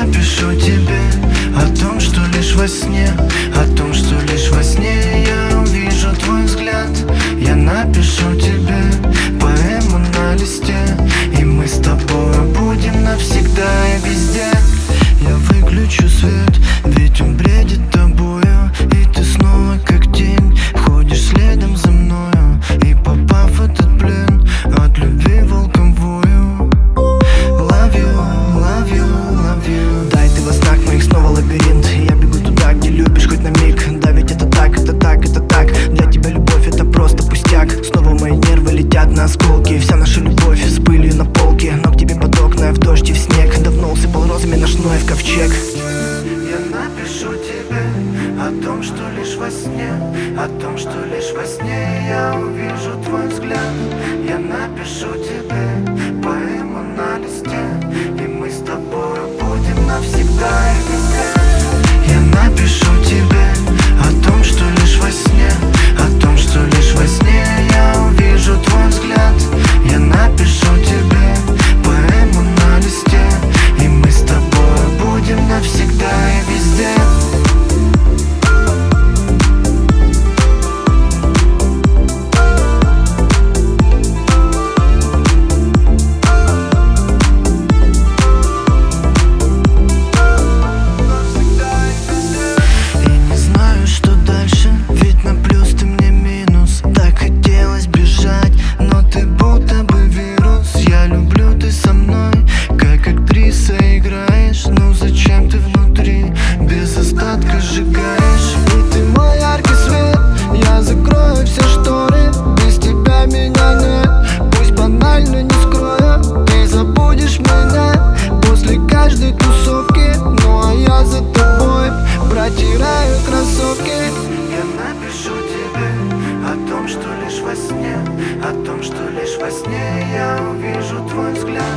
напишу тебе о том, что лишь во сне, о том, что лишь во сне я увижу твой взгляд. Я напишу тебе поэму на листе, и мы с тобой будем навсегда и везде. Я выключу свет, ведь он бредит тобою, и ты снова как тень ходишь следом за мною. И попав в этот плен, от любви волком вою. Love you, love you, love you. Дай ты во снах моих снова лабиринт, я бегу туда, где любишь хоть на миг. Да ведь это так, это так, это так. Для тебя любовь это просто пустяк. Снова мои нервы летят на осколки. Вся наша любовь с пылью на полке, но к тебе под окна, в дождь и в снег. Давно усыпал розами наш Ноев ковчег. Я напишу тебе о том, что лишь во сне, о том, что лишь во сне я увижу твой взгляд. Я напишу тебе поэму на листе, и мы с тобой будем навсегда и везде. Я напишу тебе о том, что лишь во сне, о том, что лишь во сне я увижу твой взгляд. Я напишу тебе поэму на листе, и мы с тобой будем навсегда и везде. Сжигаешь, и ты мой яркий свет. Я закрою все шторы, без тебя меня нет. Пусть банально не скрою, ты забудешь меня после каждой тусовки. Ну а я за тобой протираю кроссовки. Я напишу тебе о том, что лишь во сне, о том, что лишь во сне я увижу твой взгляд.